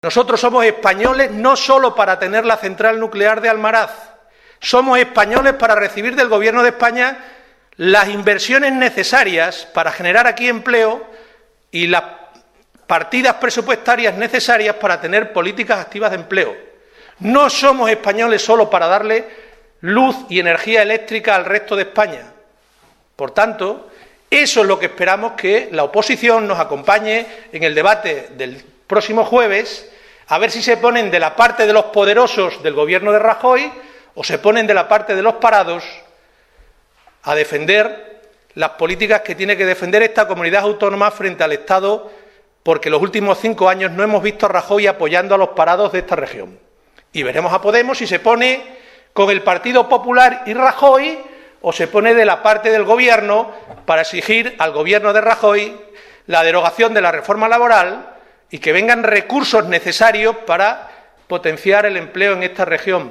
Nosotros somos españoles no solo para tener la central nuclear de Almaraz, somos españoles para recibir del Gobierno de España las inversiones necesarias para generar aquí empleo y las partidas presupuestarias necesarias para tener políticas activas de empleo. No somos españoles solo para darle luz y energía eléctrica al resto de España. Por tanto, eso es lo que esperamos que la oposición nos acompañe en el debate del próximo jueves, a ver si se ponen de la parte de los poderosos del Gobierno de Rajoy o se ponen de la parte de los parados a defender las políticas que tiene que defender esta comunidad autónoma frente al Estado, porque los últimos 5 años no hemos visto a Rajoy apoyando a los parados de esta región. Y veremos a Podemos si se pone con el Partido Popular y Rajoy o se pone de la parte del Gobierno para exigir al Gobierno de Rajoy la derogación de la reforma laboral y que vengan recursos necesarios para potenciar el empleo en esta región.